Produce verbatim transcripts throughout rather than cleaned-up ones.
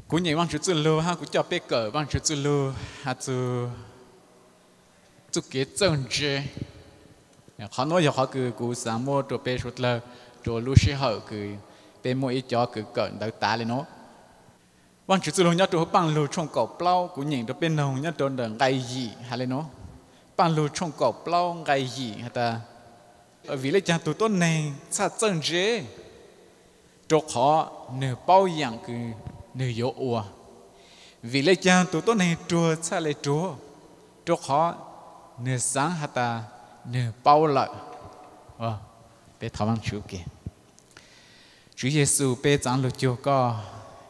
cú nhảy vang chữ chữ lô ha cú cho bé cờ vang chữ chữ lô ha chữ chữ kế chân chế họ nói giờ họ cứ cú sáng mua cho bé sốt lơ cho lúc xí hậu cứ bé mua ít cho cứ cận đỡ tá lên nó vang chữ chữ lô nhớ cho bằng lô trong cổ plau cú nhảy cho bé nông nhớ cho đỡ gai gì ha lên nó bằng lô trong cổ plau gai gì ha ta ở vì lấy chàng tụi tôi này sao chân chế cho họ nửa bao dạng cứ nửa yếu ua vì lấy chàng tụi tôi này chùa sao lại chùa cho họ nửa sáng hả ta nửa bao lợi ờ bé thảo văn chú kìa Chúa Giêsu bé giảng luật chúa có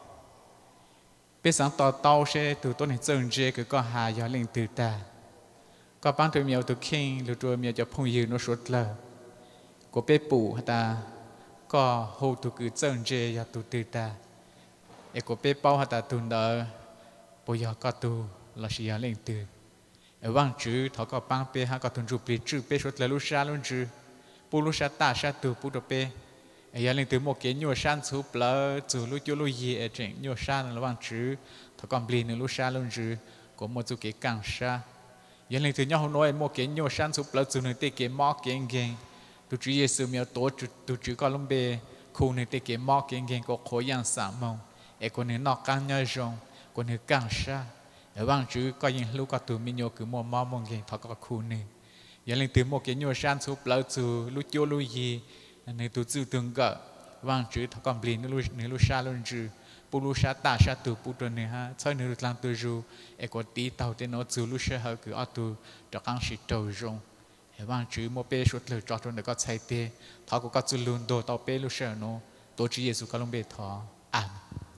bé sáng tỏ tao sẽ tụi tôi này chân chế cứ có hà gió lên từ ta có bán tụi miêu tụi kinh luật chúa miêu cho phong yêu nó suốt lờ của bé phụ ta có hồ tụ cứ chân chế ya tụ tư ta, e của bé bao ta tụ nợ, bây giờ có tụ là gì lên từ, e vang chữ thọ có băng bé ha có tụ chụp bị chữ bé số là lúc xa luôn chữ, bu lúc xa ta xa tụ bu đồ bé, e ya lên từ một cái nhua san chụp lỡ chữ lúc chỗ lúc gì e chuyện nhua san là vang chữ thọ còn bì nữa lúc xa luôn chữ, của một chỗ cái càng xa, ya lên từ nhau hôm nói một cái nhua san chụp lỡ chữ nữa tê cái móc cái nghe tu Chúa Giêsu miêu tổ tu Chúa có lông bê khu này tê cái mỏ cái cái có khối yang sạm mông, e có nơi nọ càng nhớ rong, có nơi càng xa, ở bang Chúa có những lúc có tu mình nhớ cứ mua mỏ mông cái thọ có khu này, giờ lên từ một cái nhớ san số lâu từ lúc chỗ lúc gì, nơi tu chữ tương gỡ, bang Chúa thọ còn bì nơi lúc nơi lúc xa luôn chữ, bu lúc xa ta xa tu bu tuần này ha, sau nơi lúc lang tu ru, e có tí tàu tên nó chữ lúc xa hơi cứ ở tu cho càng sĩ trâu rong. Vang chữ một bé suốt lời cho cho nó có thay thế, thọ cũng có chữ luôn đồ tao bé lúc sau nó, tổ Chúa Giêsu có lòng bé thọ, à,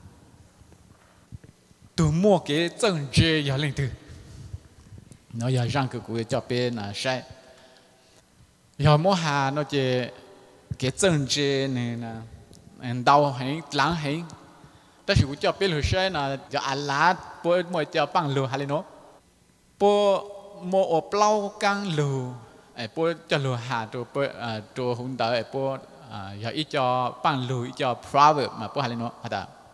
từ mua cái chân chế giờ lên từ, nó giờ răng cái của cho bé là sai, giờ mua hà nó chỉ cái chân chế này là đau hay lắng hay,但是我叫bé lúc sai là giờ ăn lá, bữa mua cho bằng lừa hay là nó, bữa mua ở plau căng lừaไอ้พวกจะรู้หาตัวพวกตัวหุ่นเต๋อไอ้พวกอย่างอีจอปังลูอีจอ proverb มาพวกอะไรเนาะฮะแต่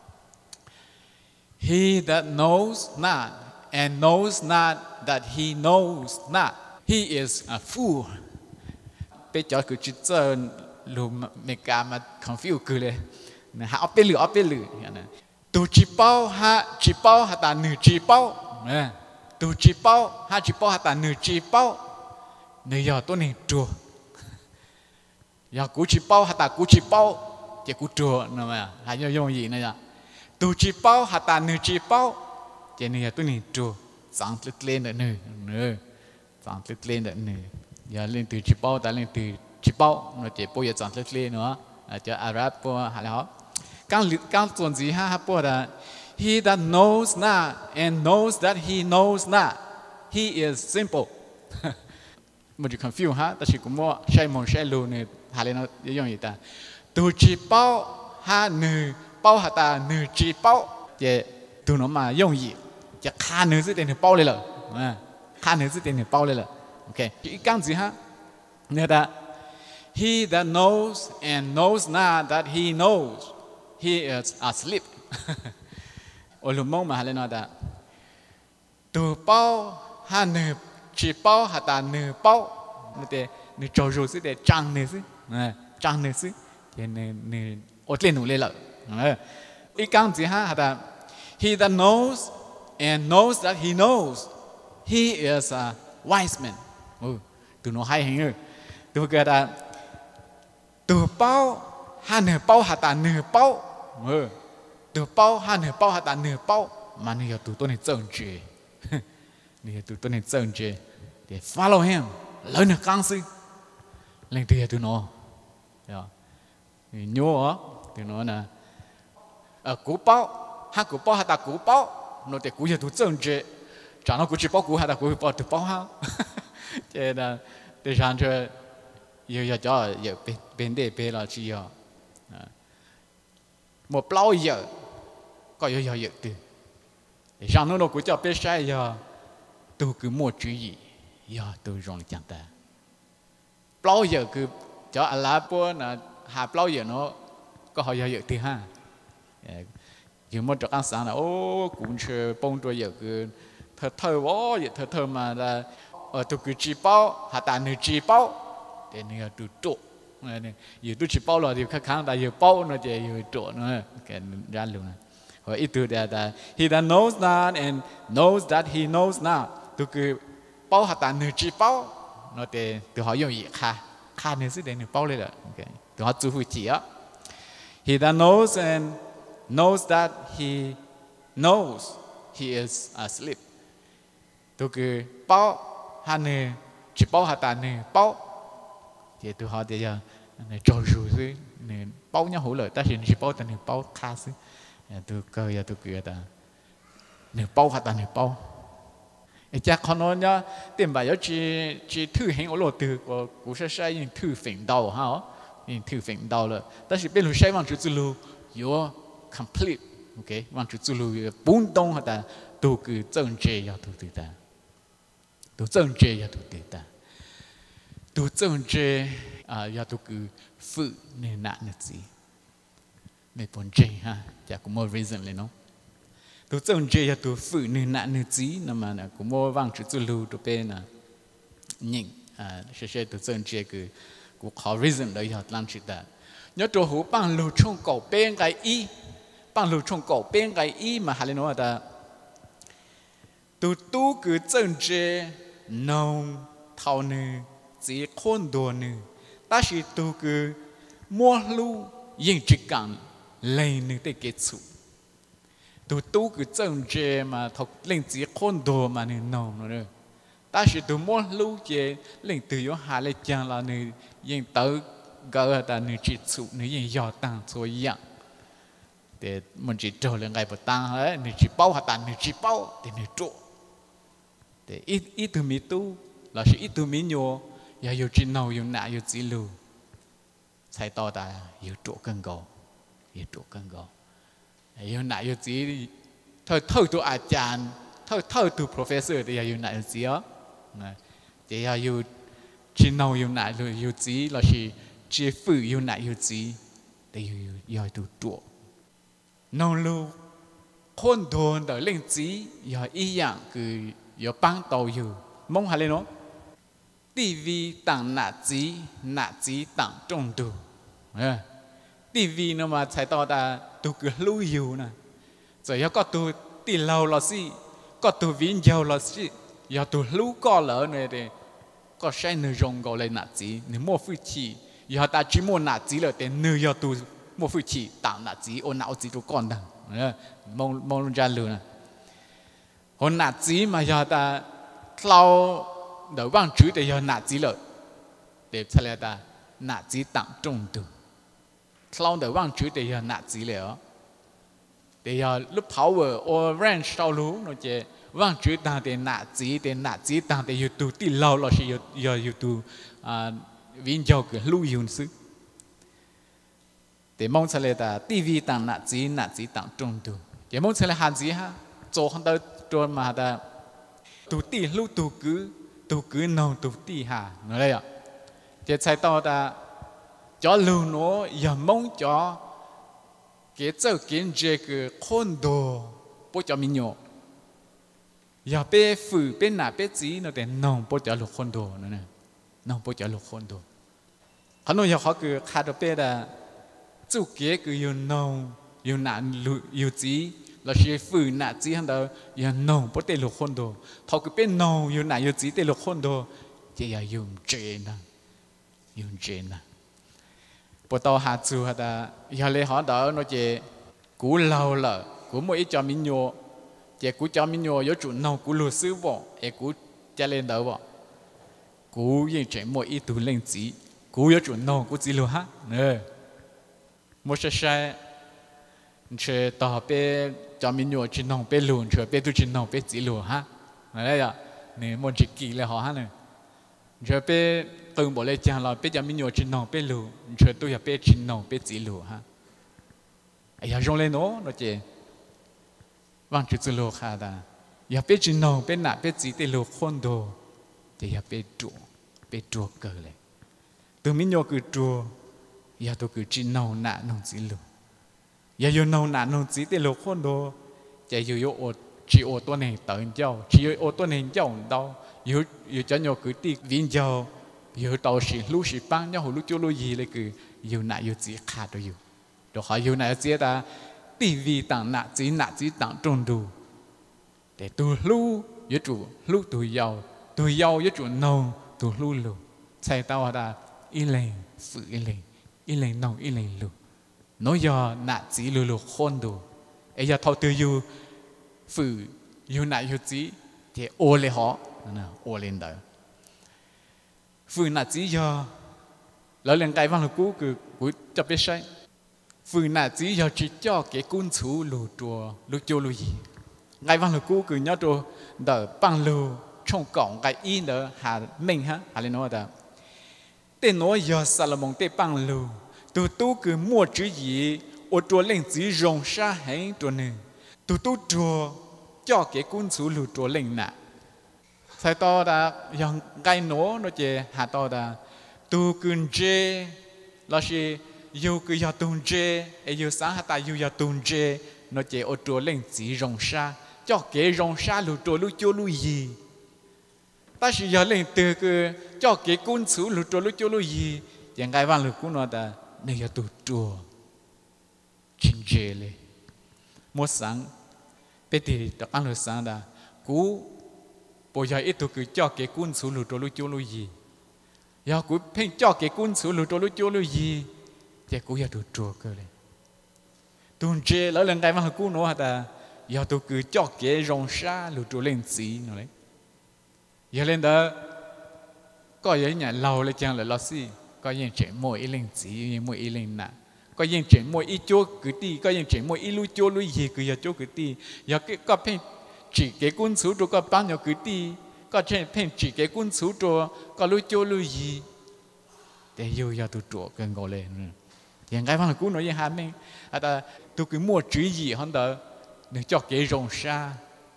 he that knows not and knows not that he knows not he is a fool ไปจอคือจิตเจอรู้เมกามา confuse คือเลยนะฮะเอาไปหรือเอาไปหรืออย่างนั้นตัวจีเป้าฮะจีเป้าฮะแต่หนึ่งจีเป้าเนี่ยตัวจีเป้าฮะจีเป้าฮะแต่หนึ่งจีเป้าnơi giờ tôi này chùa giờ cú chỉ bao hạt ta cú chỉ bao chỉ cú chùa nữa mà hay như như gì này nhá tu chỉ bao hạt ta nửa chỉ bao chỉ nơi giờ tôi này chùa sáng lướt lên được nửa nửa sáng lướt lên được nửa giờ lên từ chỉ bao ta lên từ chỉ bao nó chỉ bao giờ sáng lướt lên nữa cho Arab bao hạt đó càng càng tuần gì ha ha bao là he that knows not and knows that he knows not he is simple một chút confuse ha, ta chỉ có mua sai món sai lù này, hà lên nó giống như ta, tu chỉ bao ha nửa bao hà ta nửa chỉ bao, vậy tu nó mà giống gì, chỉ khá nửa chỉ tiền nửa bao lên rồi, khá nửa chỉ tiền nửa bao lên rồi, ok, chỉ cái gì ha, nè ta, he that knows and knows not that he knows, he is asleep, ở lúc mong mà hà lên nó ta, tu bao ha nửa chỉ bao hạt ta nửa bao, nửa thế nửa trâu rồi chứ để trăng nửa chứ, trăng nửa chứ, thì nửa nửa ớt lên nửa lên lợ, ý càng gì ha hạt ta, he that knows and knows that he knows, he is a wise man, ừ, từ nó hay hình như, từ cái ta, từ bao ha nửa bao hạt ta nửa bao, ừ, từ bao ha nửa bao hạt ta nửa bao, mà nửa từ tôi này trơn trề. Thì tụi tôi nên chân chế để follow him lớn được càng sư lên từ tụi nó nhớ tụi nó là ở cú bao ha cú bao ha ta cú bao nó để cú giờ tụi chân chế chẳng nó cú chỉ bao cú ha ta cú bao tụi bao ha thế là để rằng cho giờ giờ cho giờ bên đây bên là chỉ giờ một bao giờ có giờ giờ giờ từ để rằng nó nó cú cho bên sai giờ tôi cứ mua chữ gì, giờ tôi rong chẳng ta. Bao giờ cứ cho Allah po là hà bao giờ nó có họ giờ giờ thứ ha. dù một chỗ ăn sáng là ô cũng chơi bông rồi giờ cứ thơ thơ quá giờ thơ thơ mà là ở tụ cứ chỉ bao hạ tàn nửa chỉ bao để nửa tụ trụ này giờ tụ chỉ bao là thì khác khác là giờ bao nó chỉ giờ trụ nữa cái ra luôn này hoặc ít từ là là he that knows that and knows that he knows now tụ cứ bao hạ tàn nửa chỉ bao nó để tụ họ dùng gì kha kha nửa sự để nửa bao lên rồi tụ họ chú phụ chỉ á he that knows and knows that he knows he is asleep. Tôi cứ bao hà nè chỉ bao hà ta nè bao thì tôi hỏi thì giờ nè trò rùi chứ nè bao nhau hỗ lợi ta chỉ chỉ bao ta nè bao khá chứ tôi cơ giờ tôi cười ta nè bao hà ta nè bao ấy chắc con nói nhá tiền bài giờ chỉ chỉ thử hành ở lỗ từ của của sẽ sai những thử phỉnh đầu ha những thử phỉnh đầu rồi ta chỉ biết lúc sai bằng chữ chữ lu yo complete, ok, want to zulu bốn đông hả ta, tu cứ chân chế ya tu tự ta, tu chân chế ya tu tự ta, tu chân chế à ya tu cứ phụ nên nạn nhất gì, mấy bốn chế ha, chắc cũng một reasonเลยเนาะ, tu chân chế ya tu phụ nên nạn nhất gì, nằm mà cũng một want to zulu tu bên à, nhìn à, sẽ sẽ tu chân chế cứ cũng có reason đấy ya làm chuyện đó, nhớ tu hú bằng lưu trong cổ bên cái ý bằng lưu trong cổ bên cái ý mà hai nói là tu tu cứ chân chế nông thao nữ chỉ khôn đồ nữ ta chỉ tu cứ mua lưu yên chỉ cần lấy nữ để kết thúc tu tu cứ chân chế mà thọc lên chỉ khôn đồ mà nữ nông nữa ta chỉ tu mua lưu chế lên từ yếu hà lên chẳng là nữ yên tới gỡ ta nữ chỉ thúc nữ yên giàu tăng số dạng để mình chỉ trâu lên ngày bữa tăng hết nữ chỉ bao hạt tàn nữ chỉ bao để nữ trụ để ít ít từ mi tu là chỉ ít từ mi nhô ya yêu chỉ nào yêu nã yêu chỉ lưu sai to ta yêu trụ cân gò yêu trụ cân gò yêu nã yêu chỉ thôi thôi tuอาจารย์thôi thôi tu professor thì yêu nã yêu chỉ á để yêu chỉ nào yêu nã yêu chỉ là chỉ chỉ phụ yêu nã yêu chỉ để yêu yêu tu trụ nông lưu khôn đồn đời linh chỉ yêu ý dạng cứ有帮到有，蒙下来喏。地位当哪级哪级当中度，哎，地位那么才到达都个路有呢，只要个都地老了是，个都温柔了是，要都路高了呢的，个谁能用过来哪级？你莫费气，要大只莫哪级了的，你要都莫费气当哪级，我哪级都干的，哎，蒙蒙人家路呢。hồn nát gì mà giờ ta lao đầu vang chữ để giờ nát gì rồi để cho là ta nát gì tặng trung tu lao đầu vang chữ để giờ nát gì rồi để giờ lúc power or range sau lú nó chỉ vang chữ ta để nát gì để nát gì ta để yêu tu tí lâu là chỉ giờ yêu tu à vinh giàu cái lưu dụng sự để mong cho là ta tivi tặng nát gì nát gì tặng trung tu để mong cho là hàn gì ha cho hắn ta cho mà ta tu tì lưu tu cứ tu cứ nông tu tì hà nói đây ạ thì sai to ta cho lưu nó giờ mong cho cái chỗ kiến chế cái khôn đồ bố cho mình nhổ giờ bé phụ bé nà bé gì nó để nông bố cho lục khôn đồ nữa nè nông bố cho lục khôn đồ họ nói giờ họ cứ khai được bé là chủ kế cứ yêu nông yêu nà yêu gì là chỉ phụ nã chỉ hắn đó, yêu nông bớt tê lục khôn đồ, thọ cứ bên nông yêu nã yêu chỉ tê lục khôn đồ, chỉ là dùng chế na, dùng chế na. Bữa tao hạt chú hạt ta, giờ lấy họ đó nó chỉ cú lâu là, cú mỗi cho mình nhô, chỉ cú cho mình nhô, yếu chủ nông cú lúa sứ bỏ, ấy cú cho lên đó bỏ, cú yên chế mỗi ít tu lên chỉ, cú yếu chủ nông cú chỉ lúa ha, nè, một số sai chơi tao bé cho mình nhớ chỉ nông bé lùn chơi bé tu chỉ nông bé chỉ lùn ha, này đấy nè một chỉ kỳ là họ ha nè, chơi bé từng bộ lấy chàng là bé cho mình nhớ chỉ nông bé lùn chơi tu là bé chỉ nông bé chỉ lùn ha, ai ya rong lên nó nó chỉ, vang chỉ chỉ lùn ha ta, ya bé chỉ nông bé nã bé chỉ tê lùn khôn đồ, thì ya bé trụ bé trụ cờ lại, từ mình nhớ cứ trụ, ya tu cứ chỉ nông nã nông chỉ lùn giờ yêu nông nà nông chỉ để lục hôn đồ giờ yêu yêu ô chỉ ôตัวnày tới nhau chỉ yêu ôตัวnày nhau đâu yêu yêu cho nhau cứ đi viên nhau yêu tàu sĩ lúc sĩ băng nhau lúc cho lúc gì lại cứ yêu nà yêu chỉ khá đồ yêu đồ họ yêu nà chỉ ta đi vì tặng nà chỉ nà chỉ tặng trong đủ để tu lu yêu chủ lu tu giàu tu giàu yêu chủ nông tu lu lu sai tao ta y lên sự y lên y lên nông y lên lu nói giờ nà chỉ lu lu khôn đồ ấy giờ thâu tư yêu phụ yêu nà yêu chỉ thì ô lên họ nè ô lên đó phụ nà chỉ giờ lỡ lên cái văn lực cũ cứ cũ chấp biết sai phụ nà chỉ giờ chỉ cho cái cuốn chú lù chùa lù chùa lù gì ngày văn lực cũ cứ nhớ chùa đỡ bằng lù trong cổng cái in đỡ hà mình ha hà lên nói đó tên nói giờ Salomon tên bằng lù tụi tôi cứ mua chữ gì ô chùa lên chỉ rong sa hết chùa này tụi tôi chùa cho cái cuốn chú lù chùa lên nè sai to đã yang gai nổ nó chỉ hà to đã tu cún chê là gì yêu cứ yêu tuôn chê yêu sáng hà ta yêu yêu tuôn chê nó chỉ ô chùa lên chỉ rong sa cho cái rong sa lù chùa lù chùa lù gì ta chỉ yêu lên từ cứ cho cái cuốn chú lù chùa lù chùa lù gì yang gai văn lù cuốn nó đã này yêu tu chùa chính chêเลยmột sáng bây giờ tập ăn được sáng đã cú bây giờ ít tu cứ cho cái cuốn số lụt trôi lụt trôi lụt gì giờ cú phèn cho cái cuốn số lụt trôi lụt trôi lụt gì thì cú giờ tu trôi cơ lên tuần trước lỡ lần cái mà cú nói là giờ tu cứ cho cái rong sa lụt trôi lên gì nó đấy giờ lên đó có những nhà lâu lên chẳng là lo gì có những chuyện mỗi lên gì mỗi lên nè có những chuyện mỗi ít chỗ cứ đi có những chuyện mỗi ít lui chỗ lui gì cứ giờ chỗ cứ đi giờ cái có phèn chỉ cái cuốn số cho có bao nhiêu cứ đi có chuyện phèn chỉ cái cuốn số cho có lui chỗ lui gì để yêu giờ tụi chỗ cần gọi lên hiện cái văn là cú nói như hai mình à ta tụi cứ mua chữ gì hơn đó để cho cái rong sa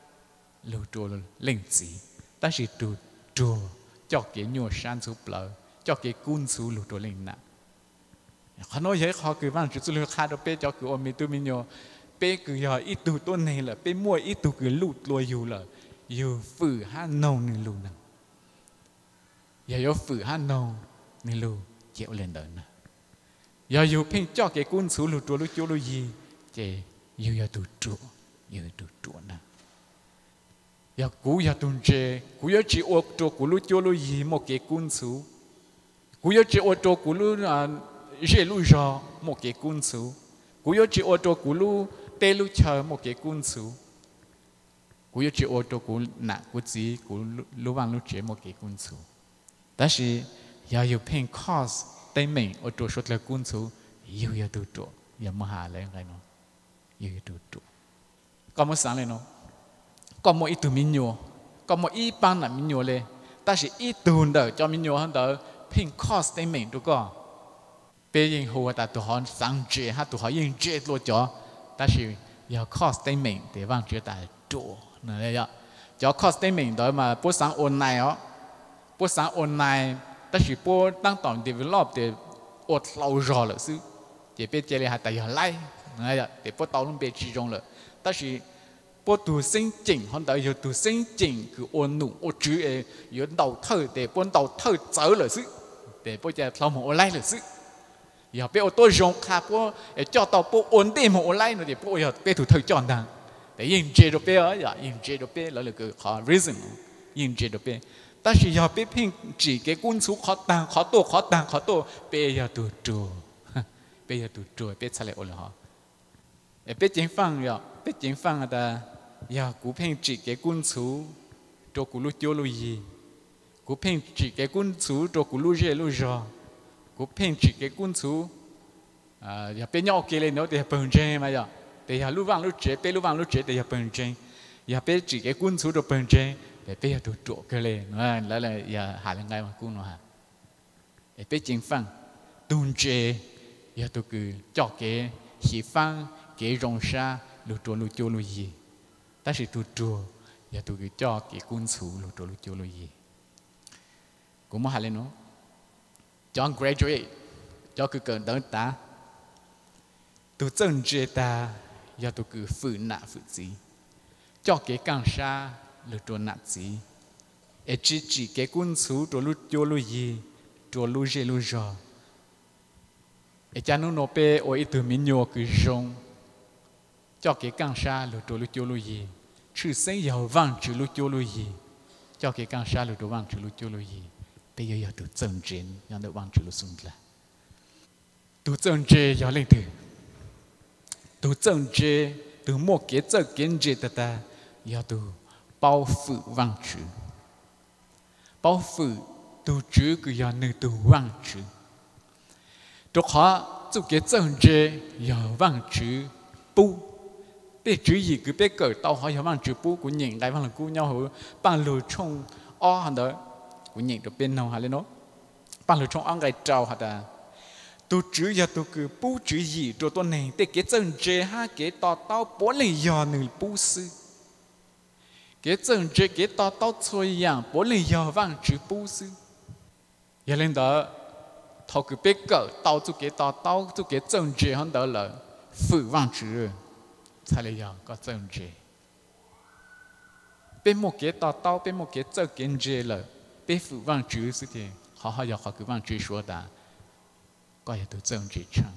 lưu chỗ lên gì ta chỉ tụi chỗ cho cái nhiều san số lợ cho cái cuốn số lưu chỗ lên nè họ nói vậy họ cứ văn chữ lưu khai đó bé cho cứ ôm mi tu mi nhiều bé cứ giờ ít tuตัวnày là bé mua ít tu cứ lụt lùiอยู่làอยู่ฝือห้านงนี่ลูนะอย่าอยู่ฝือห้านงนี่ลูเจียวเล่นเดินนะอย่าอยู่เพ่งจ่อเกี่ยกุ้นสูลูตัวลูจูลูยีเจอยู่อย่าตูจูอยู่ตูจูนะอย่ากูอย่าตุนเจกูอย่าจีอวกตัวกูลูจูลูยีโมเกี่ยกุ้นสูกูอย่าจีอวกตัวกูลูอ่าเจลูจอโมเกี่ยกุ้นสูกูอยากจีโอตัวกูรู้เตลูเชอโมเกกุนสูกูอยากจีโอตัวกูหนักกูจีกูรู้วางรู้เจโมเกกุนสูแต่是要有偏 cause 对面โอตัวชุดละกุนสูอยู่อย่าดูตัวอย่ามาหาอะไรไงเนาะอยู่อย่าดูตัวก็มาสั่งเลยเนาะก็มาอีตัวมินโยก็มาอีปังน่ะมินโยเลยแต่是อีตัวเด้อจอมินโยฮันเด้อ偏 cause 对面ตัวก็bây giờ hồ ta tụi họ sáng chế ha tụi họ yên chế luôn cho, ta chỉ要 cost 对面地方觉得做，那了呀，叫 cost 对面的嘛，不上 online 哦，不上 online，但是不当当 develop 的我老热了是，这边这里还带要来，那呀，这不到那边其中了，但是不读申请，很多有读申请คือโอนหนุ่มโอจื้อเอ有đầu thơ để不đầu thơ走了是，để不จะเราหมด online 了是。อย่าไปเอาตัวจงขาพวกเจ้าตัวพวกโอนเต็มหัวไล่หนูเดี๋ยวพวกอย่าไปถูกเธอจอนดังแต่ยิ่งเจดเป้อะอย่ายิ่งเจดเป้แล้วเลยก็ขอ reason ยิ่งเจดเป้แต่是อย่าไปเพ่งจีเกกุนสุขอตังขอตัวขอตังขอตัวเป้อย่าตัวจัวเป้อย่าตัวจัวเป้ทะเลโอละฮะเป้จริงฟังอย่าเป้จริงฟังแต่อย่ากูเพ่งจีเกกุนสุตัวกูรู้เจ้ารู้ยีกูเพ่งจีเกกุนสุตัวกูรู้เจ้ารู้จอกูเพ่งจีเกกุนสูอ่าอย่าเป็นยอกเกเลยเนาะแต่อย่าเปิงเจมาอย่าแต่อย่ารู้ว่างรู้เจเป็นรู้ว่างรู้เจแต่อย่าเปิงเจอย่าเป็นจีเกกุนสูตัวเปิงเจแต่เป็นอย่าตัวโจเกเลยเนาะแล้วเลยอย่าหาเรื่องไงมากูเนาะฮะแต่เป็นจริงฟังตุนเจอย่าตัวคือจอกเกสีฟังเกรองชารู้ตัวรู้โจรู้ยีแต่สิตัวโจอย่าตัวคือจอกเกกุนสูรู้ตัวรู้โจรู้ยีกูมาหาเลยเนาะJohn graduate cho cứ cần tới ta tu chân chế ta ya tu cứ phụ nạ phụ gì cho cái càng xa lựa đồ nạ gì e chỉ chỉ cái quân số đồ lu cho lu gì đồ lu dễ lu giò e cha nó nó pe ở ít từ mình nhỏ cứ rong cho cái càng xa lựa đồ lu cho lu gì chữ sinh giàu vang chữ lu cho lu gì cho cái càng xa lựa đồ vang chữ lu cho lu gì bây giờ ya tu chân chế ya được vang chữ lu sung là tu chân chế ya lên từ tu chân chế tu một cái chân kiến chế ta ta ya tu bao phủ vang chữ bao phủ tu chữ cứ ya nữ tu vang chữ cho họ tu cái chân chế ya vang chữ bu biết chữ gì cứ biết cởi tao hỏi ya vang chữ bu của nhìn lại vang là của nhau hữu bằng lùi trong o hẳn đó của nhìn được bên nào hả lên nó bằng lùi trong ăn cái trâu hả ta tu chữ ya tu cứ bu chữ gì cho tôi này để cái chân chế ha cái tao tao bỏ lại ya nữ bu sư cái chân chế cái tao tao chơi yang bỏ lại ya vang chữ bu sư ya lên đó thầu cứ biết cỡ tao tu cái tao tao tu cái chân chế hắn đó là phụ vang chữ才来ya có chân chế bên một cái tao tao bên một cái chân kiến chế là bên phụ vang chữ sự thì họ họ ya họ cứ vang chữ说的có ya tu chân chế chẳng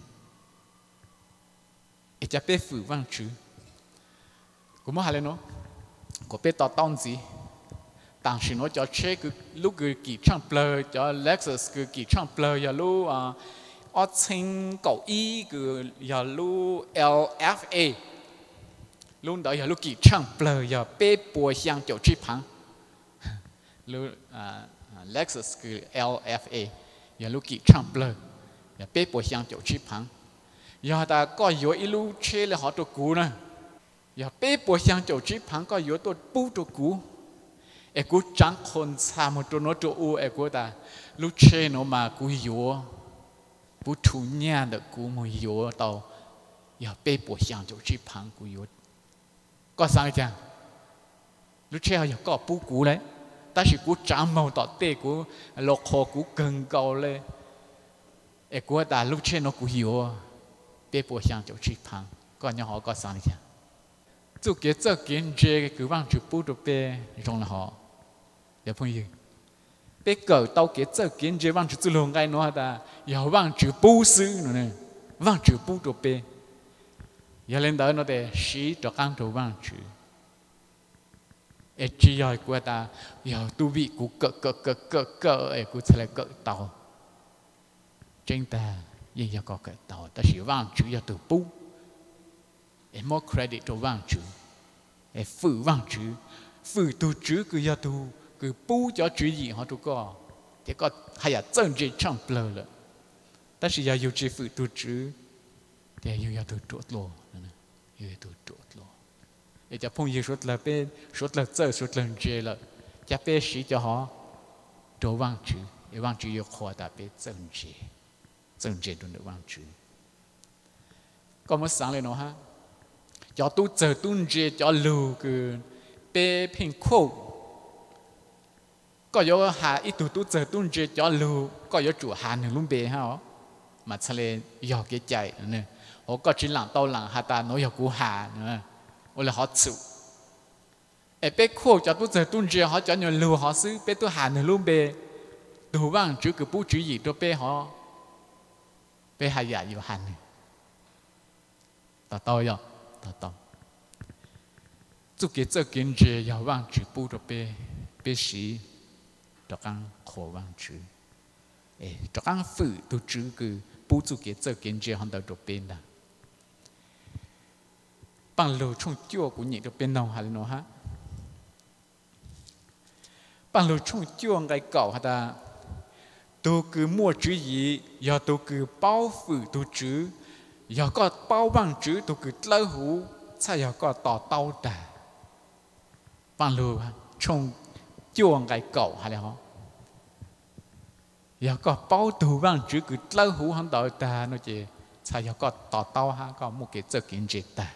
ít cha bên phụ vang chữ cũng mà hay lên nó có biết tao tao gì,当时我叫车个路个机场 blur 叫 Lexus 个机场 blur 呀路啊，二千九一个呀路 L F A， 路到呀路机场 blur 呀北波向九七旁，路啊 Lexus 个 L F A 呀路机场 blur 呀北波向九七旁，呀但ก็有一路车了好多股呢。อย่าเป๊ะปวดยังเจ้าจีพังก็อยู่ตัวปูตัวกูเอกูจังคนสามตัวโนตัวอูเอกูแต่ลูกเชนออกมากูอยู่ปูทุนเนี่ยเด็กกูมาอยู่ต่ออย่าเป๊ะปวดยังเจ้าจีพังกูอยู่ก็สั่งจังลูกเชนอย่าก็ปูกูเลยแต่是กูจังมาต่อเตะกูหลอกคอกูเกินเก่าเลยเอกูแต่ลูกเชนอกูอยู่เป๊ะปวดยังเจ้าจีพังก็ยังหอก็สั่งจัง做给这kiến chế cái vang chữ bút đồ bê trong là họ để phong yêu bê cờ tao cái这kiến chế vang chữ tự lòng cái nó ta yêu vang chữ bút sư nữa nè vang chữ bút đồ bê yêu lên đó nó để sĩ cho căng đồ vang chữ ấy chỉ yêu của ta yêu tu vị của cỡ cỡ cỡ cỡ cỡ ấy của sẽ là cỡ tàu trên ta nhưng yêu có cỡ tàu ta chỉ vang chữ yêu từ bút em more credit cho vang chữ em phụ vang chữ phụ tu chữ cứ ya tu cứ bu cho chữ gì họ tu có thì có hay là chân chỉ trong blur了但是要有只phụ tu chữ thì yêu ya tu trốt lo yêu ya tu trốt lo để cho phong yêu sốt là bên sốt là chơi sốt là chơi là cho bên sĩ cho họ cho vang chữ để vang chữ yêu khoa ta bên chân chỉ chân chỉ đúng được vang chữ có một sáng lên nó ha cho tu chờ tu chế cho lù cái bê pin khô có yếu hà ít tu tu chờ tu chế cho lù có yếu chủ hà nương luôn bê ha mà cho nên yếu cái chạy nữa họ có chỉ làm tao làm hà ta nói yếu cú hà nữa hoặc là họ chịu ở bê khô cho tu chờ tu chế họ cho nhiều lù họ xứ bê tu hà nương luôn bê tu vang chữ cái bút chữ gì cho bê họ bê hà giả yếu hà nương tao tao yếu tao tao做给这跟着要忘记不着被被洗着刚可忘记哎着刚负都知个不做给这跟着很多着变的帮路冲叫của nhị được bên nào hay nó ha bằng lối chung chuông cái cậu hả ta tôi cứ mua chữ gì giờ tôi cứ bao phủ tôi chữ giờ có bao bằng chữ tôi cứ lơ hú sao giờ có tỏ tao đã bằng lối chung chuông cái cậu hả là giờ có bao đủ bằng chữ cứ lơ hú hắn đợi ta nó chỉ sao giờ có tỏ tao ha có một cái chữ kiến chế ta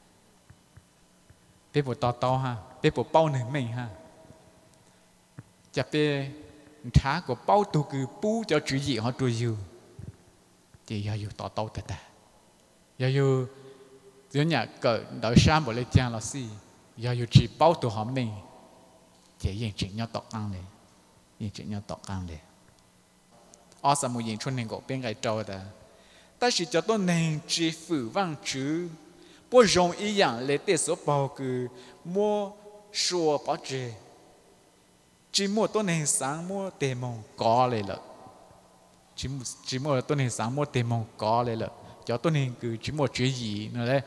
biết bộ tỏ tao ha biết bộ bao này mình ha chả biết thả của bao tu cứ bu cho chữ gì họ chùi yêu thì giờ yêu tỏ tao ta ta giờ yêu giữa nhà cỡ đợi sáng bộ lên trang là gì giờ yêu chỉ bao tụ họ mình chỉ yên chỉnh nhau tọt ăn này yên chỉnh nhau tọt ăn này ở sao một yên chuan nên có bên cái trâu đó ta chỉ cho tôi nên chỉ phụ vang chữ bố rong ý dạng lấy tiền số bao cứ mua sủa bảo chế chỉ mua tôi nên sáng mua tiền mong cóเลย了chỉ chỉ mua tôi nên sáng mua tiền mong cóเลย了cho tôi nên cứ chỉ mua chữ gì nữa đấy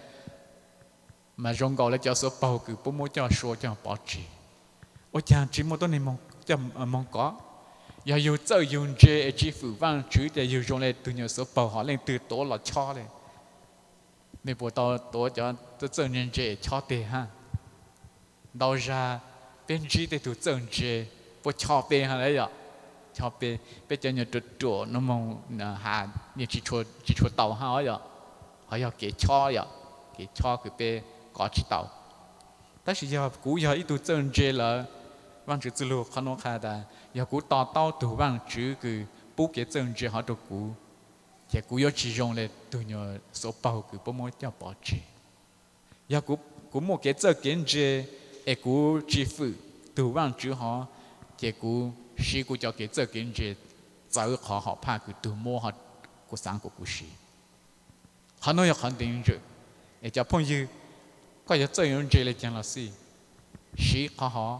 mà rong gọi là cho số bao cứ bố mua cho sủa cho bảo chế ôi chàng chỉ mua tôi nên mong cho mong có giờ yêu giờ dùng chế chỉ phụ vang chữ để yêu dùng lại từ nhiều số bảo họ lên từ tổ là cho này nên bộ tao tổ cho tôi chân nhân chế cho tiền ha đầu ra bên chỉ để từ chân chế bộ cho tiền ha đấy ạ cho tiền bên cho nhiều trụ trụ nó mong hà như chỉ cho chỉ cho tàu ha ấy ạ họ要给cho ạ给cho cái bên có chỉ tàu但是要古要一度chân chế là vang chữ zulu khó nói khai ta giờ cú tao tao từ vang chữ cứ bố cái chân chữ họ được cú giờ cú yêu chỉ dùng để từ nhỏ số bao cứ bố mỗi cho bỏ chữ giờ cú cú một cái chân kiến chữ ấy cú chỉ phụ từ vang chữ họ giờ cú sĩ cú cho cái chân kiến chữ giờ họ họ怕cứ từ mua họ cú sáng của cú sĩ họ nói họ định chữ ấy cho phong như có giờ chân用chữ来讲老师sĩ họ họ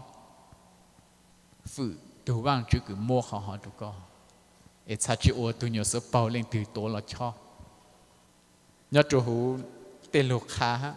phụ từ vang chữ cứ mua họ họ được có, để cha chữ ô từ nhiều số bao lên từ tổ là cho, nhớ chỗ hú tên lục khá ha,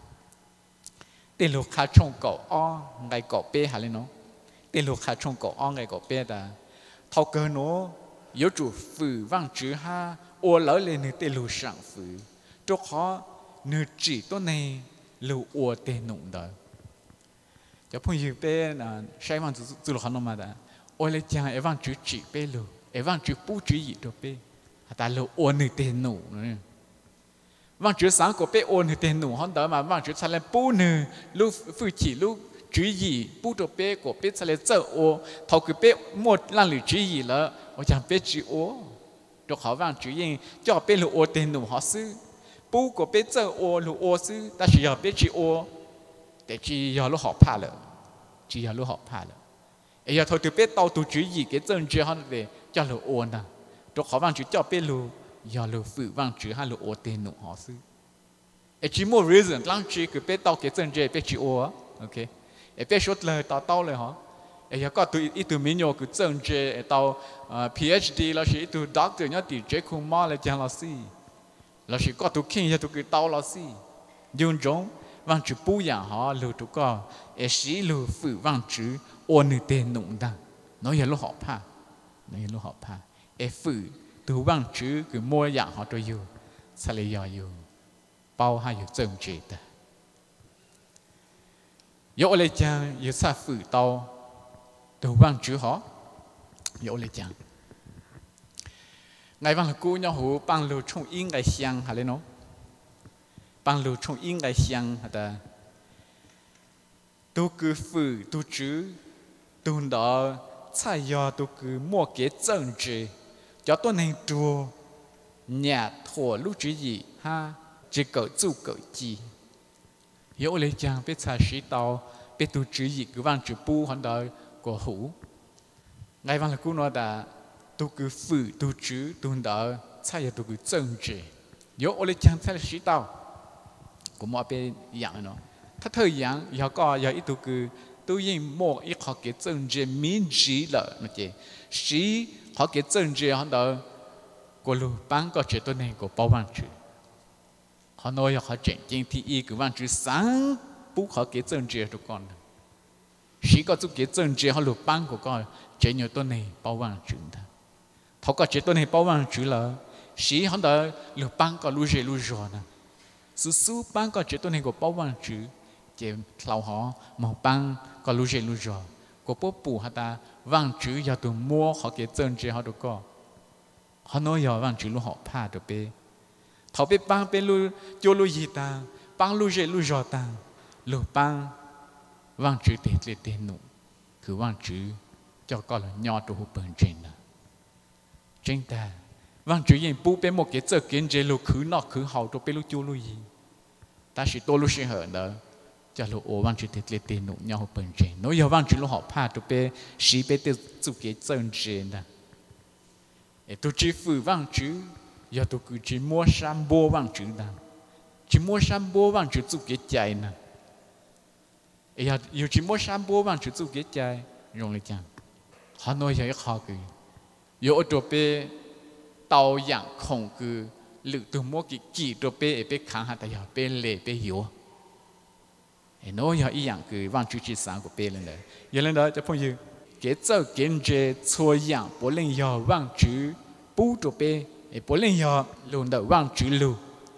tên lục khá trong cỏ o ngày cỏ bê hả lên nó, tên lục khá trong cỏ o ngày cỏ bê ta, thao cơ nó, yếu chủ phụ vang chữ ha, ô lỡ lên nửa tên lục sang phụ, chỗ họ nửa chỉตัวnày lục ô tên nụng đó. cho phong yêu bé là sai vang chữ chữ lo mà đã ôi lấy chàng ấy vang chữ chỉ bé lo ấy vang chữ bù chữ gì đó bé ta lo ôn nửa tên nụ nữa vang chữ sáng của bé ôn nửa tên nụ hắn đó mà vang chữ sang lên bù nửa lúc phụ chỉ lúc chữ gì bù đồ bé của bé sang lên chợ ô thầu cái bé một lần lử chữ gì là ôi chàng bé chữ ô cho họ vang chữ gì cho bé lo ôn tên nụ họ sư bù của bé chợ ô lo ô sư ta chỉ giờ bé chữ ô để chỉ giờ lúc họ phá了，chỉ giờ lúc họ phá了，哎呀，头头别到处注意个政治哈的，叫路恶呐，都好望就叫别路，要路负望就哈路恶电脑好事，哎，只么 reason， 当时个别到个政治别去恶 ，OK， 哎，别说了到到了哈，哎呀，个对一对民谣个政治到呃 PhD 了是一对 doctor 呢，对这空嘛来讲老师，老师个都看一下都个到老师，用中。vang chữ bù ya họ lừa tụ co, ấy sĩ lừa phụ vang chữ ôn nửa tên nụng đằng, nói giờ lúc họ pa, nói lúc họ pa, ấy phụ từ vang chữ cứ mua ya họ tôi yêu, sao lại giờ yêu, bao hai yêu chân chỉ ta, yêu lấy chăng yêu sao phụ tao, từ vang chữ họ, yêu lấy chăng, ngày vang cú nhau hú bằng lừa trong yên ngày xiang hả lấy nó bằng lũ trong yên ngày xiang hả ta tôi cứ phụ tôi chữ tôi đó sai do tôi cứ mua cái chân trị cho tôi nên đùa nhà thua lúc chữ gì ha chỉ cỡ chú cỡ gì hiểu lấy chàng biết sai sĩ tao biết tôi chữ gì cứ vang chữ bu hắn đó của hủ ngày vang là cú nói là tôi cứ phụ tôi chữ tôi đó sai do tôi cứ chân trị hiểu lấy chàng sai sĩ tao của mọi bên dạng nó,ถ้าเธออย่างเขาก็อย่าอีตัวคือตัวยิ่งโม่อีเขาเกิด政治民主了那些是เขาเกิด政治เขาเดาก็รู้บางก็เจตัวนี้ก็ป้องกัน住เขาโน้ยเขาเจ๋งจริงที่อีกวันจุสังปุ๊เขาเกิด政治ทุกคน是ก็จุเกิด政治เขารู้บางก็ก็เจอยู่ตัวนี้ป้องกัน住的เขาก็เจตัวนี้ป้องกัน住แล้ว是เขาเดารู้บางก็รู้เจรู้จอนะสู้สู้ปังก็เจตัวนี้ก็ป้องกันจื้อเจเราหอมองปังก็รู้เจรู้จอก็ปุ๊บปู่ฮัตตาวางจื้ออย่าตัวมัวเขาเกิดเจินเจเขาตัวก็เขาโน้ยาวางจื้อรู้หอบผ้าตัวเป้เขาไปปังเป็นรู้โยรู้ยีตาปังรู้เจรู้จอตารู้ปังวางจื้อเตะเตะเตะหนุ่มคือวางจื้อเจ้าก็เลยย่อตัวหูเปิ่นเจนนะจริงแต่ vang chữ yên bố bé một cái giờ kiến chế lô khứ nọ khứ hậu cho bé lô chú lô gì ta chỉ tôi lô sẽ hở đó cho lô ô vang chữ thiệt liệt tiền nụ nhau bận chế nói giờ vang chữ lô họ pha cho bé xí bé tiêu chụp cái chân chế đó tôi chỉ phụ vang chữ giờ tôi cứ chỉ mua sam bố vang chữ đó chỉ mua sam bố vang chữ chụp cái chạy nè giờ giờ chỉ mua sam bố vang chữ chụp cái chạy dùng lại chẳng họ nói giờ khó cứ giờ ở chỗ bé tàu dạng không cứ lựa từ mua cái chỉ chỗ bé bé kháng hạt giờ bé lệ bé hiểu nói giờ ý dạng cứ vang chữ chỉ sáng của bé lên đấy giờ lên đó cho phong như cái giờ kiến chế xua dạng bố lên giờ vang chữ bố chỗ bé bố lên giờ luôn đầu vang chữ lưu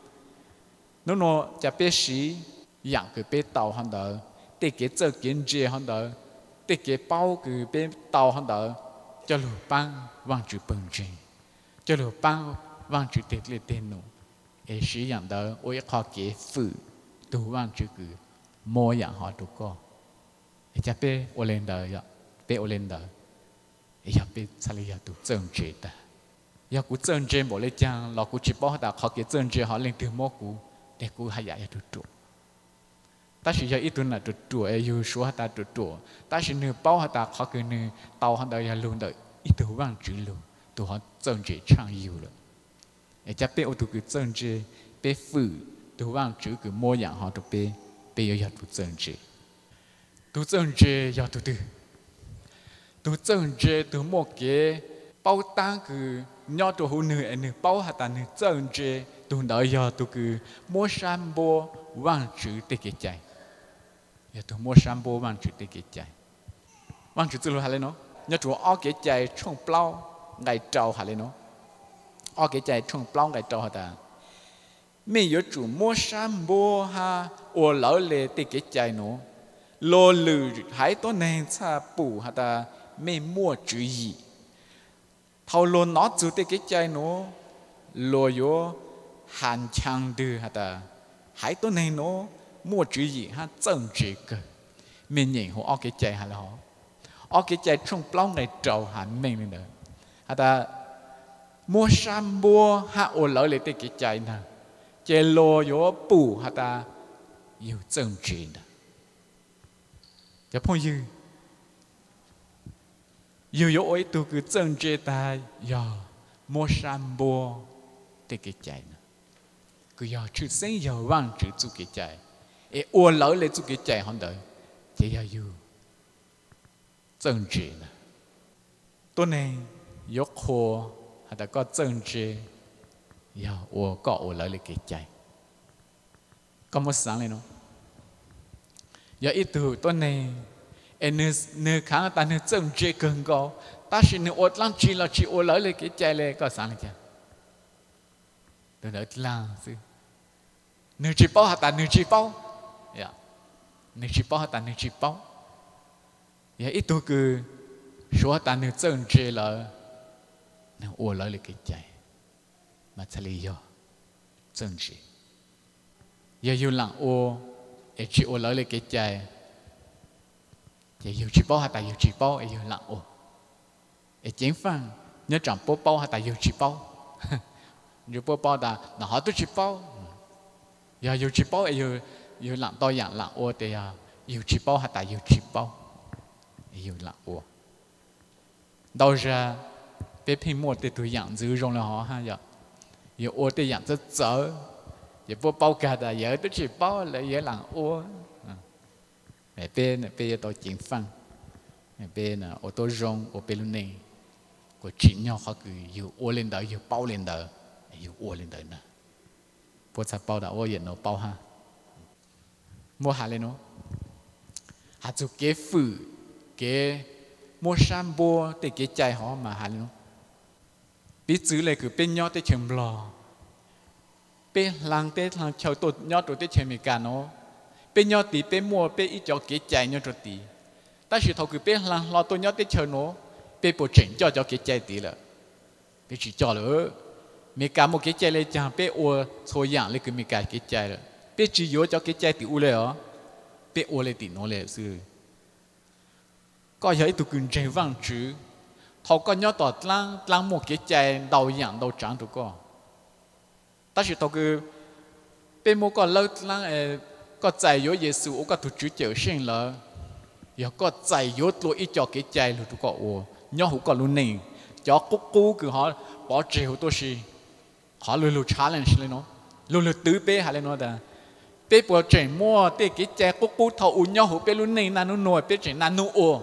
nó nó cho bé sĩ dạng cứ bé tàu hắn đó để cái giờ kiến chế hắn đó để cái bao cứ bé tàu hắn đó cho lù băng vang chữ bừng trình cho lù băng vang chữ tiệt liệt tên nụ ấy sĩ dạng đó ôi họ cái phụ tu vang chữ cứ mua dạng họ tu co ấy cho bé ô lên đó vậy bé ô lên đó ấy cho bé sao lại tu chân chế ta giờ cú chân chế bỏ lên trang lọ cú chỉ bảo họ họ cái chân chế họ lên từ mua cú để cú hay vậy tu tu ta chỉ giờ ít tuần là tu tu ấy yêu số họ tu tu ta chỉ nửa bao họ họ cái nửa tàu họ đời luôn đời ít tu vang chữ luôn tu họ chân chế trang yêu rồi ấy cho bé ô tu cái chân chế bé phụ tu vang chữ cái mua dạng họ tu bé bé giờ tu chân chế tu chân chế giờ tu tu tu chân chế tu mua cái bao tăng cứ nhau tu hữu nửa nửa bao hạt ta nửa chân chế tu đợi giờ tu cứ mua sam bô vang chữ tê cái chạy giờ tu mua sam bô vang chữ tê cái chạy vang chữ từ lâu hay lên nó nhau tu ở cái chạy trong plau ngày trâu hay lên nó ở cái chạy trong plau ngày trâu hả ta mấy giờ chủ mua sam bô ha ở lỡ lệ tê cái chạy nó lô lử hải to nên cha bù hả ta mấy mua chữ gì thâu lô nó chủ tê cái chạy nó lô yo hàn chang đưa hả ta hải to nên nó mua chữ gì ha chân chữ cơ mình nhìn họ ở cái chạy hả là họ ở cái chạy trong plau ngày trâu hẳn mình lên nữa hả ta mua sam bô ha ở lỡ lệ tê cái chạy nè chạy lô yo bù hả ta yêu chân chữ nè cho phong dư yêu yêu ấy tôi cứ chân chê ta giờ mua sam bô để cái chạy nè cứ giờ chữ sinh giờ vang chữ chú cái chạy ấy ô lỡ lấy chú cái chạy hòn đời chỉ giờ yêu chân chê nè tôi này yêu khô hay là có chân chê giờ ô có ô lỡ lấy cái chạy có một sáng này nó giờ ít từ tôi này em nửa nửa kháng ta nửa chân chế cần có ta chỉ nửa ốt lăng chỉ là chỉ ốt lấy lấy cái chạy lên có sáng chưa từ đó là gì nửa chỉ bao hạt ta nửa chỉ bao ya nửa chỉ bao hạt ta nửa chỉ bao giờ ít tôi cứ số ta nửa chân chế là nửa ốt lấy lấy cái chạy mà thay lý do chân chế giờ yêu lặng ô ấy chỉ ốt lấy lấy cái chạy giờ yêu chỉ bao hạt ta yêu chỉ bao ấy yêu lặng ô ấy chính phăng nhớ chẳng bao bao hạt ta yêu chỉ bao yêu bao bao ta nó họ tôi chỉ bao giờ yêu chỉ bao ấy yêu yêu lặng to dạng lặng ô thì yêu chỉ bao hạt ta yêu chỉ bao yêu lặng ô đâu ra bé phim một thì tôi dạng dữ trong là họ ha giờ yêu ô thì dạng rất dở giờ bao bao cả ta giờ tôi chỉ bao là giờ lặng ô mẹ bé nè bé tôi chính phăng mẹ bé nè ô tô rong ô bé luôn này của chị nhau họ cứ yêu ô lên đời yêu bao lên đời yêu ô lên đời nè bố cha bao đã ô hiện nó bao ha mua hà lên nó hà chụp cái phụ cái mua sam bô để cái chạy họ mà hà lên nó biết chữ này cứ bên nhau tới chừng lò bên làng tới làng chầu tụt nhau tụt tới chừng mình cả nó bên nhau tí bên mua bên ít cho cái chạy nhau cho tí, ta chỉ thầu cứ bên là lo tôi nhau tới chờ nó, bên bộ chỉnh cho cho cái chạy tí là, bên chỉ cho nữa, mình cả một cái chạy lên chẳng bên ô số dạng lên cứ mình cả cái chạy rồi, bên chỉ yếu cho cái chạy tí u lên ó, bên ô lên tí nó lên sư, có giờ tụi cứ chạy vang chữ, thầu có nhớ tọt lăng lăng một cái chạy đầu dạng đầu trắng tụi con ta chỉ tao cứ bên một con lâu lăng có chạy yếu Giêsu có tụt chữ chữ sinh là giờ có chạy yếu lối ít cho cái chạy rồi tụi con ô nhớ hụt con luôn này cho cố cố cứ họ bỏ chiều tôi xí họ lùi lùi challenge lên nó lùi lùi tứ bé hay lên nó đã bé bỏ chạy mua bé cái chạy cố cố thầu u nhớ hụt bé luôn này năn nụ nổi bé chạy năn nụ ô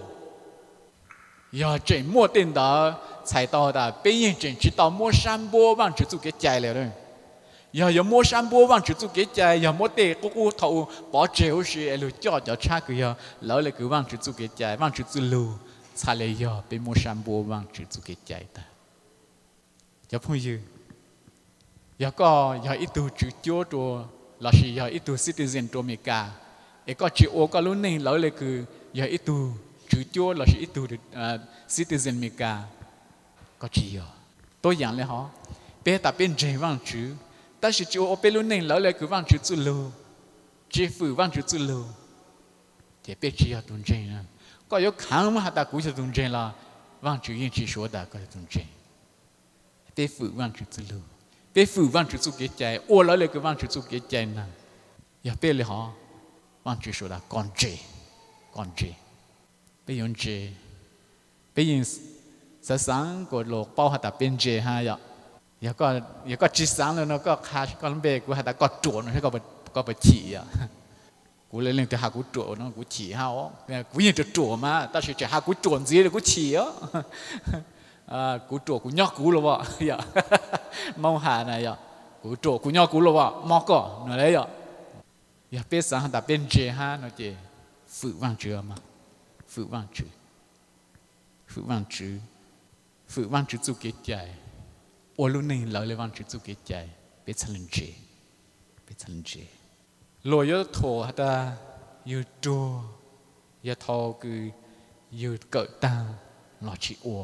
giờ chạy mua tiền đó chạy到的bé yên chạy chỉ到mua山坡望只做cái chạy了rồi giờ giờ mua山坡望只做cái chạy giờ mua tiền cố cố thầu bỏ chiều xí lùi cho cho cha cứ giờ lỡ lại cứ望只做cái chạy望只做lùi chạy lại giờ bé mua山坡望只做cái chạy ta giờ phong dư giờ có giờ ít tu chữ chúa đồ là gì giờ ít tu citizen đồ mỹ cả ấy có chữ ô có lúc này lỡ lại cứ giờ ít tu chữ chúa là ít tu citizen mỹ cả có chỉ giờ tôi giảng lại họ bé ta bên trái vang chữ ta chỉ chữ ô bên lúc này lỡ lại cứ vang chữ chữ lô chữ phụ vang chữ chữ lô thì bé chỉ là tuần trên à có yếu kháng mà ta cũng sẽ tuần trên là vang chữ yên chỉ số đã có tuần trên bé phụ vang chữ chữ lô bé phụ vang chữ chữ cái trái ô lỡ lại cứ vang chữ chữ cái trái nè giờ bé lại họ vang chữ số là con trẻ con trẻ bây giờ trẻ bây giờ sáng sáng của lục bao hạt ta bên trẻ ha giờ giờ có giờ có chỉ sáng rồi nó có khai con bé của hạt ta có chuột nó có bị có bị chỉ à cú lên lên từ hạt cú chuột nó cú chỉ ha ó cú nhìn từ chuột mà ta chỉ chỉ hạt cú chuột gì là cú chỉ á à cú chuột cú nhóc cú rồi vợ giờ mong hà này giờ cú chuột cú nhóc cú rồi vợ mò cỏ nó đấy giờ giờ biết sáng hạt ta bên trẻ ha nó chỉ phụ vang chữ mà phụ vang chữ phụ vang chữ phụ vang chữ chữ cái trái ô lúc này lỡ lại vang chữ chữ cái trái biết chân chữ biết chân chữ lối yếu thổ hạt ta yếu trô yếu thổ cứ yếu cỡ ta nó chỉ ô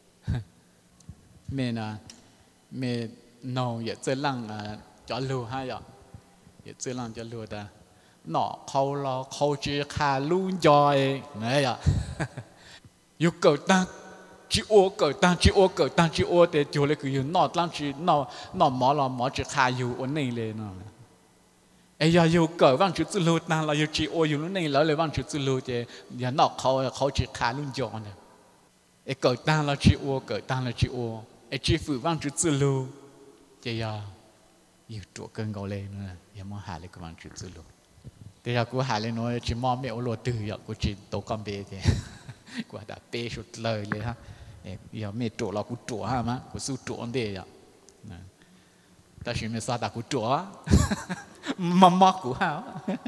mẹ na mẹ nấu yếu chơi lăng cho lù hay ạ yếu chơi lăng cho lù ta nó khâu lo khâu chỉ khá luôn rồi này ạ yếu cỡ ta chỉ ô cỡ ta chỉ ô cỡ ta chỉ ô để cho lấy cái yếu nó lăng chỉ nó nó mỏ là mỏ chỉ khá yếu ổn này lên nó ấy giờ yếu cỡ vang chữ chữ lù ta là yếu chỉ ô yếu lúc này lỡ lại vang chữ chữ lù thì giờ nó khâu khâu chỉ khá luôn rồi nè ấy cỡ ta là chỉ ô cỡ ta là chỉ ô ấy chỉ phụ vang chữ chữ lù thì giờ yếu chỗ cơn gạo lên nữa giờ mỏ hà lại cái vang chữ chữ lù thì giờ cô hà lên nói chỉ mò mẹ ô lô từ giờ cô chỉ tổ con bé thì cô đã bê sụt lờiเลยha giờ mẹ chỗ là cô chỗ ha mà cô su chỗ anh đấy ạ ta chỉ mẹ sao đã cô chỗ mà mà cô ha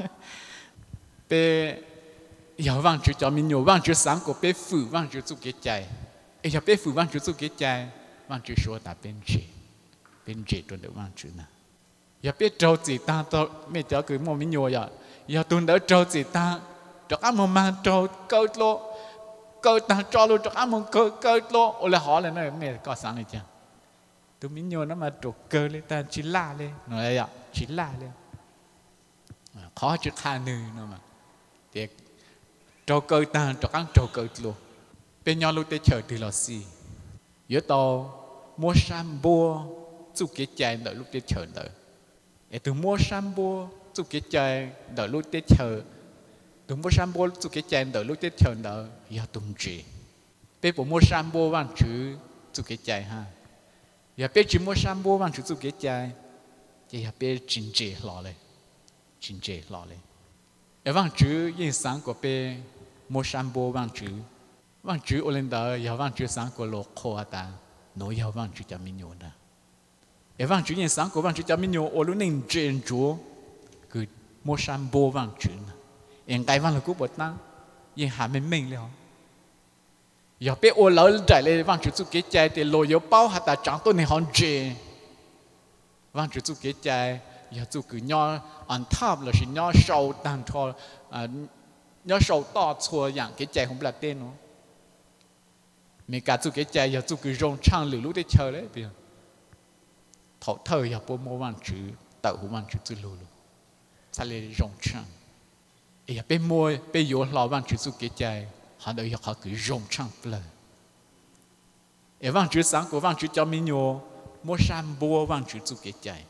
bé giờ vang chữ cho mình nhiều vang chữ sáng của bé phụ vang chữ chữ cái trái giờ bé phụ vang chữ chữ cái trái vang chữ số đã bên chế bên chế tuần được vang chữ nào giờ biết trâu chỉ ta tao mẹ cháu cứ mua mình nhiều giờ giờ tuần đỡ trâu chỉ ta cho ăn một màn trâu câu lô câu ta cho luôn cho ăn một câu câu lô ôi là họ là nói mẹ có sáng này chưa tụi mình nhiều nó mà trâu câu lên ta chỉ la lên nói đây ạ chỉ la lên khó chứ khai nữ nữa mà để trâu câu ta cho ăn trâu câu lô bên nhau lúc tới chờ từ lò xì giữa tàu mua sam bua chụp cái chai đợi lúc tới chờ đợi để từ mua sam bua chụp cái chai đợi lúc tới chờ từ mua sam bua chụp cái chai đợi lúc tới chờ đợi giờ tung chỉ bé bộ mua sam bua vang chữ chụp cái chai ha giờ bé chỉ mua sam bua vang chữ chụp cái chai giờ bé chính chế lò lên chính chế lò lên giờ vang chữ yên sáng của bé mua sam bua vang chữ vang chữ ô lên đó giờ vang chữ sáng của lô khô ta nói giờ vang chữ cho mình nhớ nè giờ vang chữ yên sáng của vang chữ cho mình nhớ ô lúc này trên chúa cứ mua sam bua vang chữ nè em cái vang là cú bớt năng yên hà mình mình liền giờ bé ô lỡ chạy lên vang chữ chụp cái trái thì lô yếu bao hạt ta trắng tôi này hòn chè vang chữ chụp cái trái giờ chụp cứ nho on top là chỉ nho sâu tăng thôi nho sâu to chua dạng cái trái không là tên nó mình cả chụp cái trái giờ chụp cứ rong trang lử lúc để chờ đấy bây giờ thọ thời giờ bố mua vang chữ tạo hú vang chữ chữ lù lù sao lại rong trang giờ bé mua bé yếu lò vang chữ chụp cái trái họ đợi họ cứ rong trang lên ở vang chữ sáng của vang chữ cho mình nhô mua sam bùa vang chữ chú cái chạy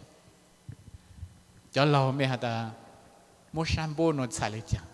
cho lâu mẹ ta mua sam bùa nó xài lấy chẳng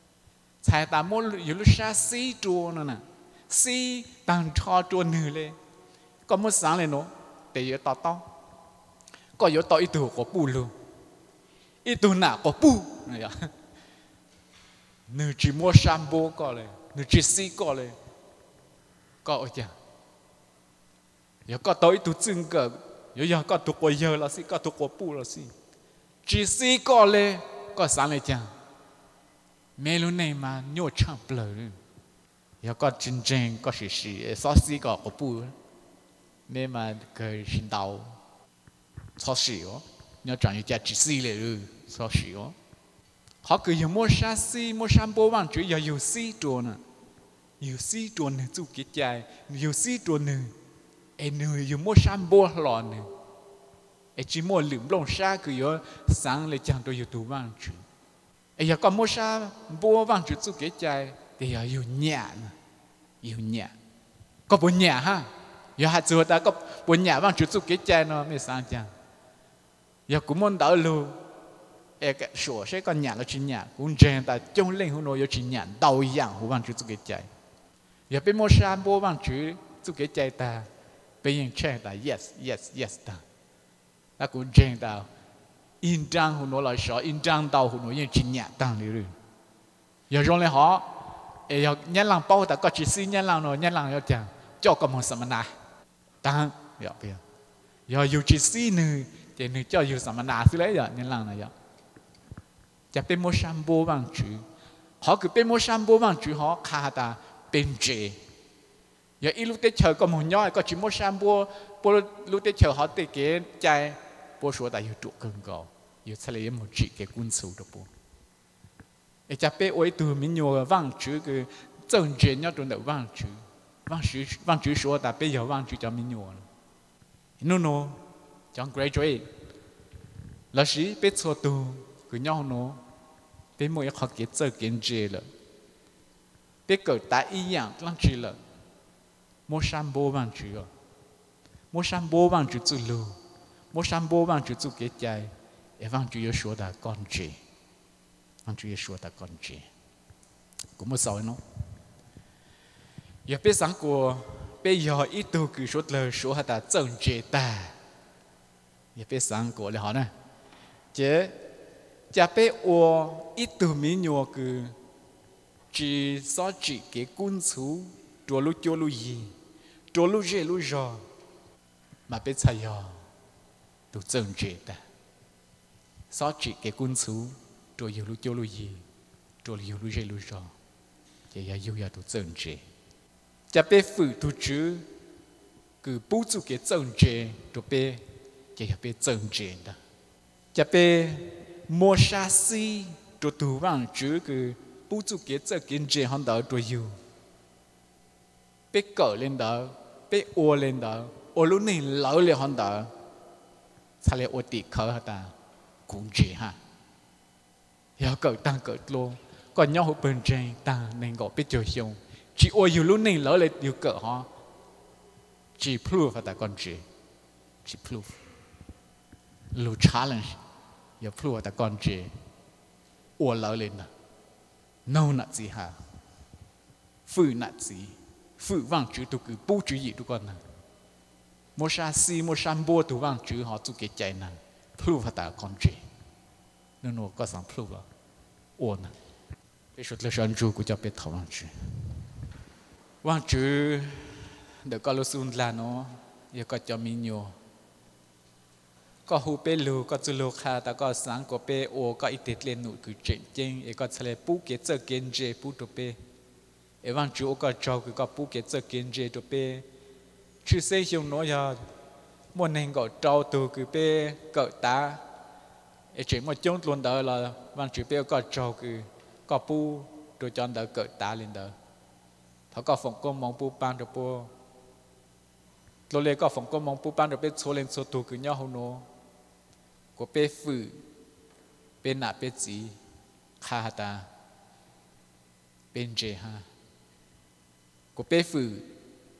xài ta muaอยู่ลูกชาซีตัวนั่นน่ะซีต่างชอตัวหนึ่งเลยก็mua sángเลยเนาะแต่อยู่ต่อต่อก็อยู่ต่ออีตัวก็ปูลูอีตัวหน้าก็ปูเนี่ยหนึ่งจีmua sam bùaก็เลยหนึ่งจีซีก็เลยก็โอเค有个到一度整个，有有个读过有了是，个读过不了是，只是一个嘞，个上来讲，没路内嘛，牛唱不了，有个真正个是是，少是个个不，没嘛个行道，少是哦，你要转一家只是嘞，少是哦，好个有莫啥事，莫啥不忘主要有事多呢，有事多呢，做几家，有事多呢。ai nơi yêu mua sam bùa lòn này, ai chỉ mua lượm lông sa cứ yêu sáng lấy chẳng tôi yêu tu vang chữ, ai giờ có mua sa bùa vang chữ chú cái trái thì giờ yêu nhẹ, yêu nhẹ, có bốn nhẹ ha, giờ hạt chúa ta có bốn nhẹ vang chữ chú cái trái nó mới sáng chẳng, giờ cũng muốn đỡ luôn, ai cái sổ sẽ có nhẹ là chỉ nhẹ, cũng chẳng ta trong linh hồn nó yêu chỉ nhẹ đau dạng vang chữ chú cái trái, giờ bên mua sa bùa vang chữ chú cái trái ta bây giờ chơi ta yes yes yes ta, ta cũng chơi ta in trang hồn nó lại sợ in trang tàu hồn nó như chỉ nhẹ tăng đi rồi, giờ rồi lại họ, giờ nhân lang bao ta có chỉ xin nhân lang rồi nhân lang要讲叫个么什么呢？当要不要？要有只xin呢，这呢叫有什么呢？是来的nhân lang 呢要，จะเป็นโมชัมโบบางจื้อเขาคือเป็นโมชัมโบบางจื้อเขาคาตาเป็นเจgiờ ít lúc tết chờ có một nhoi có chỉ một sam bua bua lúc tết chờ họ tết cái trái bua số tại yêu trụ cơn gạo yêu sẽ lấy một chỉ cái quân sự đó bua để cho bé ơi từ mình nhiều vang chữ cái chân chuyện nhau tuần đầu vang chữ vang chữ vang chữ số tại bé giờ vang chữ cho mình nhiều no no trong graduate là sĩ bé số tu cứ nhau nó bé mỗi học cái chơi kiến chế了bé cởi tại ý dạng lăng chỉ了mua sam bố bằng chữ à, mua sam bố bằng chữ chữ lù, mua sam bố bằng chữ chữ cái trái, em bằng chữ yêu số ta con trẻ, bằng chữ yêu số ta con trẻ, cũng một số nó, giờ biết sáng của bây giờ ít tu cứ số lời số hạt ta chân trẻ ta, giờ biết sáng của là họ này, chứ, cha biết ô ít tu mình nhiều cứ chỉ so chỉ cái quân số, đồ lu cho lu gì đồ lu dễ lu giò mà biết sao giờ đồ chân dễ ta sao chỉ cái quân số đồ yêu lu cho lu gì đồ yêu lu dễ lu giò chỉ là yêu ya đồ chân dễ cha biết phụ tu chữ cứ bù chu cái chân dễ đồ biết chỉ là biết chân dễ đó cha biết mua sa si đồ tu vang chữ cứ bù chu cái chân kiến dễ hơn đó đồ yêu bé cỡ lên đó, bé ô lên đó, ô lúc này lỡ lên hơn đó, sao lại ô tị khờ hả ta, cũng chỉ ha, giờ cỡ tăng cỡ luôn, còn nhau hộp bên trên tăng nên gọi bé chơi xong, chỉ ô yêu lúc này lỡ lên yêu cỡ họ, chỉ proof hả ta con chỉ, chỉ proof, lu challenge, giờ proof hả ta con chỉ, ô lỡ lên đó, no nát gì ha, phư nát gì phụ vang chữ tu cứ bố chữ gì tu con nè, một sa si một sam bố tu vang chữ họ tu cái chạy nè, phụ phải ta con chữ, nên nó có sản phụ à, ổn nè, cái số lượng sản xuất của cho biết thầu vang chữ, vang chữ được có lúc xuân là nó, giờ có cho mình nhiều, có hú bê lù có chú lù khá ta có sáng có bê ô có ít tết lên nụ cứ chuyện chênh, có sẽ bố cái giờ kiến chế bố tu bê em vang chú có cho cái có bố cái giờ kiến chế tụi bé chú xây dựng nói giờ muốn nên có trâu từ cái bé cỡ ta em chỉ một chút luôn đó là vang chú bé có cho cái có bố rồi cho đỡ cỡ ta lên đó họ có phòng công mong bố ban được bố rồi lấy có phòng công mong bố ban được bé số lên số tụ cái nhau không nó của bé phụ bé nạp bé gì khá ta bên chế ha của bé phụ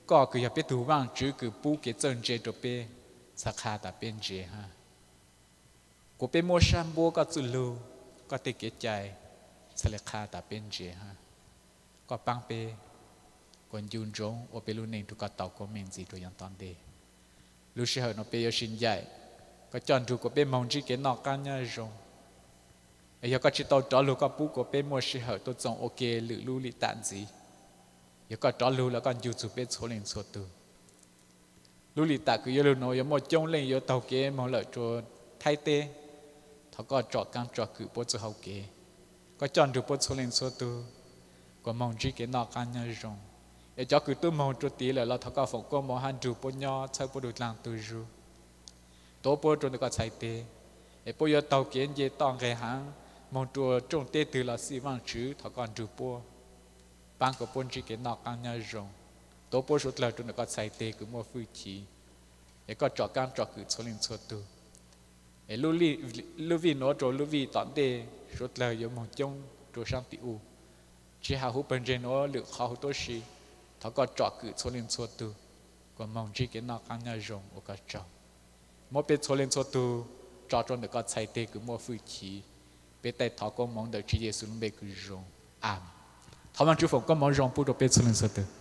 có cứ giờ biết tu vang chữ cứ bu cái chân chế đồ bé sắc hà ta bên chế ha của bé mua sam bua có chữ lu có thể cáiใจsắc hà ta bên chế ha có băng bé còn yun rong ở bên luôn nên tu có tàu có mình gì rồi yang toàn đề lúc xưa nó bé xin dạy có chọn tu của bé mong chỉ cái nọ cá nhau rong ấy giờ có chỉ tàu trả lúc có bu của bé mua xưa tôi trồng ok lự lu lị tạn gì giờ có trả lu là con YouTube bé số lên số từ lu lị tạ cứ giờ lu nói giờ một trong lên giờ tàu kia mong lợi cho thay tê thọ có trọ cam trọ cứ bố cho hậu kia có chọn được bố số lên số từ có mong chỉ cái nọ cá nhau rong giờ cho cứ tôi mong cho tí là lo thọ có phòng có mong han được bố nhỏ chơi bố được làm từ ru tổ bố cho nó có thay tê giờ bố giờ tàu kia giờ tòng cái hàng mong chùa trong tê từ là xí vang chữ thọ còn được bố bang của bố chỉ cái nọ cá nhau rong tổ bố số là cho nó có thay tê cứ mua phu chi giờ có trọ cam trọ cứ số lên số từ ấy lưu vi lưu vi nó rồi lưu vi tận đây rồi là giống một trong rồi sang tiểu chỉ hào hữu bên trên nó được hào hữu tốt gì thọ có trọ cử số lên số từ còn mong chỉ cái nào càng nhau rộng ở cái trọ mỗi bên số lên số từ trọ trong được có thay tê cứ mua phu chi bên tay thọ có mong được chỉ Giêsu bên cứ rộng am thọ mang chú phụng có mong rộng bút được bên số lên số từ